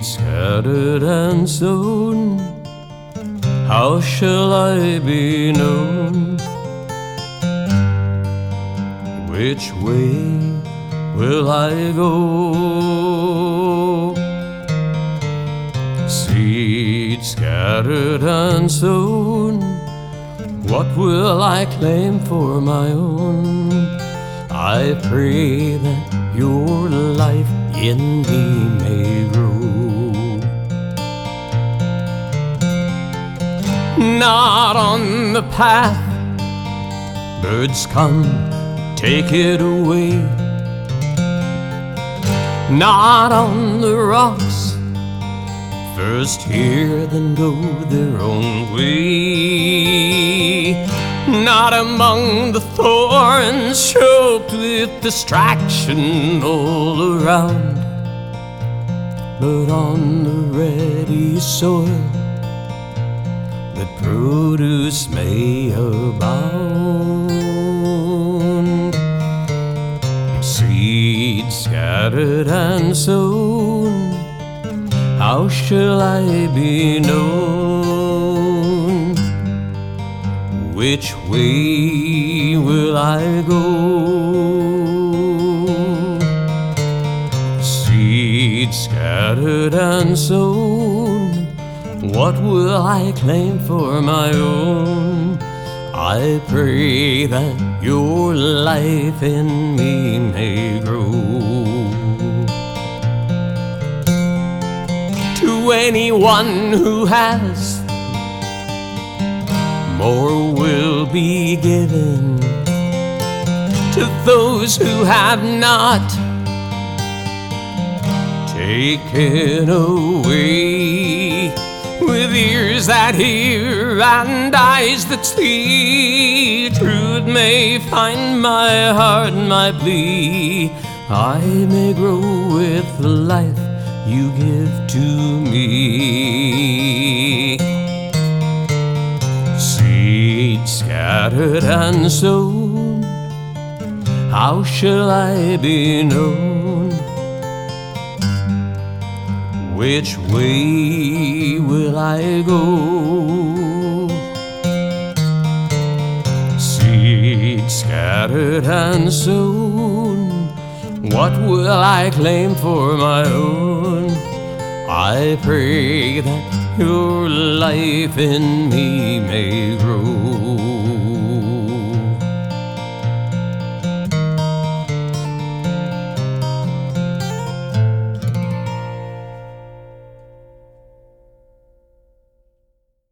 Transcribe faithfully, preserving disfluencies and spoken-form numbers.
scattered and sown, how shall I be known? Which way will I go? Seed scattered and sown, what will I claim for my own? I pray that your life in me may grow. Not on the path, birds come, take it away. Not on the rocks, first hear, then go their own way. Not among the thorns, choked with distraction all around, but on the ready soil that produce may abound. Seed scattered and sown, how shall I be known? Which way will I go? Seed scattered and sown, what will I claim for my own? I pray that your life in me may grow. To anyone who has, more will be given. To those who have not, taken away. With ears that hear and eyes that see, truth may find my heart, my plea. I may grow with the life you give to me. Seed scattered and sown, how shall I be known? Which way will I go? Seed scattered and sown, what will I claim for my own? I pray that your life in me may grow.